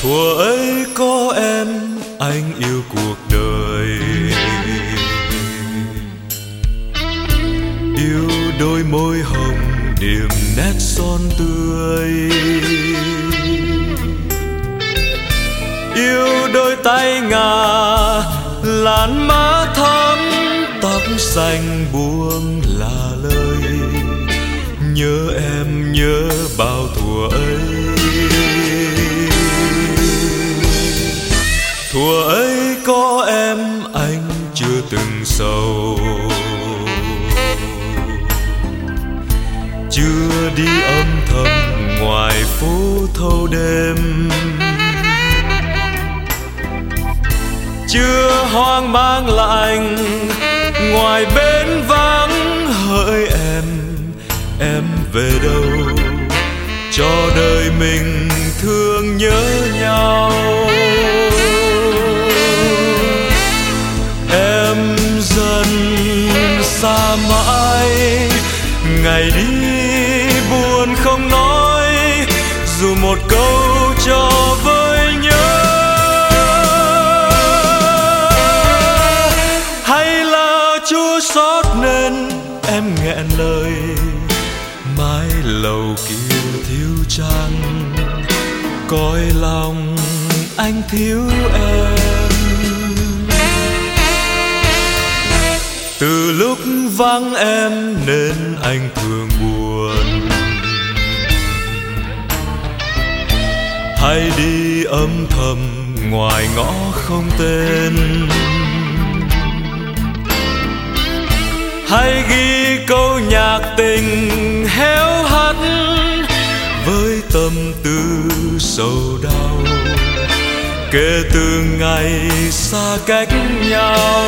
Thuở ấy có em, anh yêu cuộc đời, yêu đôi môi hồng điểm nét son tươi, yêu đôi tay ngà làn má thắm, tóc xanh buông là lời nhớ em, nhớ bao thuở ấy. Thuở ấy có em, anh chưa từng sầu, chưa đi âm thầm ngoài phố thâu đêm, chưa hoang mang lạnh ngoài bến vắng. Hỡi em về đâu, cho đời mình thương nhớ nhau. Em dần xa mãi, ngày đi buồn không nói, dù một câu cho với nhớ. Hay là Chúa xót nên em nghẹn lời, mái lầu kia thiếu trăng, cõi lòng anh thiếu em. Từ lúc vắng em nên anh thường buồn, hay đi âm thầm ngoài ngõ không tên, hay ghi câu nhạc tình héo hắt với tâm tư sầu đau, kể từ ngày xa cách nhau.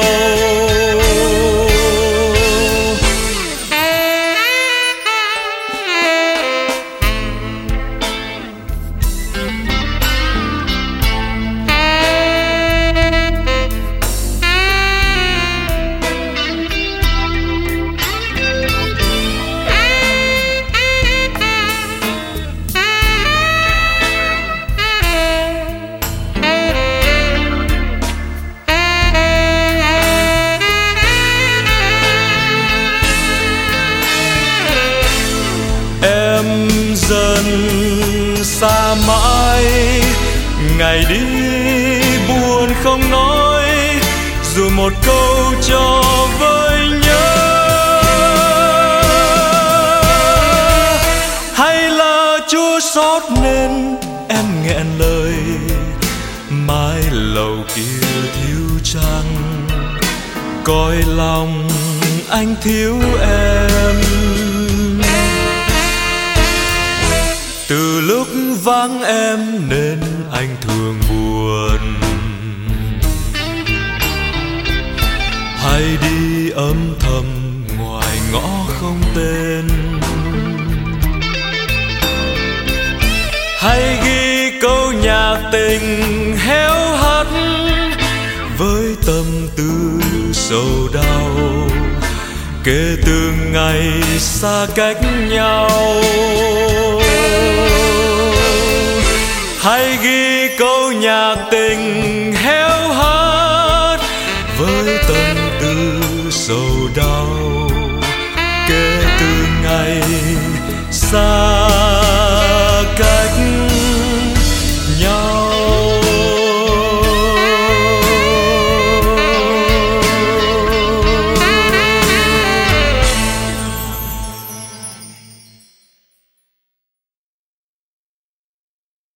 Dần xa mãi, ngày đi buồn không nói, dù một câu cho với nhớ. Hay là Chúa xót nên em nghẹn lời, mái lầu kia thiếu trăng, cõi lòng anh thiếu em. Từ lúc vắng em nên anh thường buồn, hay đi âm thầm ngoài ngõ không tên, hay ghi câu nhạc tình héo hắt với tâm tư sầu đau, kể từ ngày xa cách nhau. Hay ghi câu nhạc tình héo hắt với tâm tư sầu đau, kể từ ngày xa